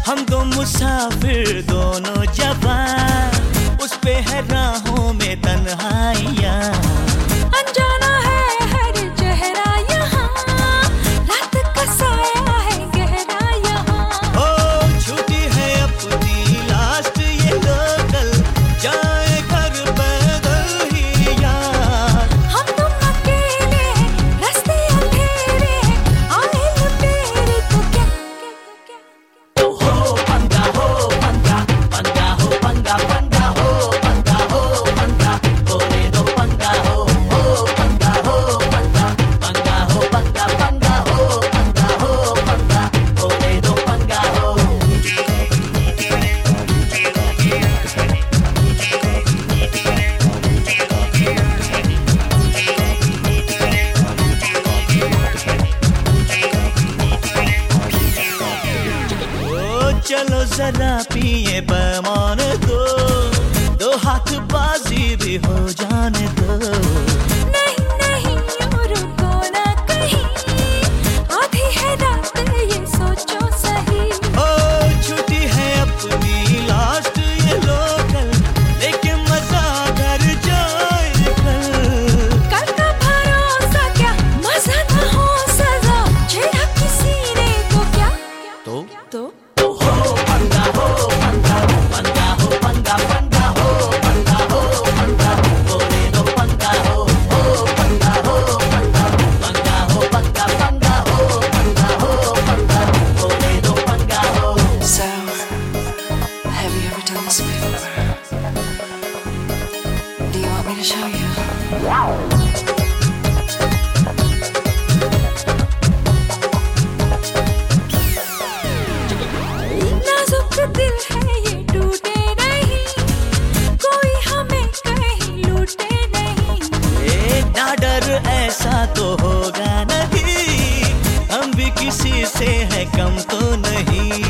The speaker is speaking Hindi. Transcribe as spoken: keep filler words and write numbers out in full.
हम दो मुसाफिर दोनों जवान, उस पे है राहों में तन्हाइयाँ। अनजाना है हर चेहरा यहाँ, रात का साया है गहरा यहाँ। ओ छूटी है अपनी लास्ट ये लोकल, जाए घर पैदल ही यार। हम तुम अकेले रास्ते अंधेरे, आए लुटेरे तो क्या क्या क्या। हो पंगा हो पंगा, पंगा हो पंगा, पंगा हो पंगा हो पंगा, होने दो पंगा हो हो पंगा हो पंगा, पंगा हो पंगा, पंगा हो पंगा हो पंगा, होने दो पंगा हो। ओ चलो जरा पिए पैमान दो, दो हाथ बाजी भी हो जाने दो। नहीं नहीं यूं रुको ना कहीं, आधी है रात ये सोचो सही। ओ छुट्टी है अपनी लास्ट ये लोकल, लेकिन मजा घर जाए कल। कल का भरोसा क्या, मजा ना हो सजा, छेड़ा किसी ने तो क्या तो तो हो पंगा हो पंगा, पंगा हो पंगा, पंगा हो पंगा हो पंगा, होने दो पंगा हो हो पंगा हो पंगा, पंगा हो पंगा, पंगा हो पंगा हो पंगा, होने दो पंगा हो। So, have you ever done this before? Do you want me to show you? नाजुक दिल है ये टूटे नहीं, कोई हमें कहीं लूटे नहीं। ए ना डर ऐसा तो होगा नहीं, हम भी किसी से है कम तो नहीं।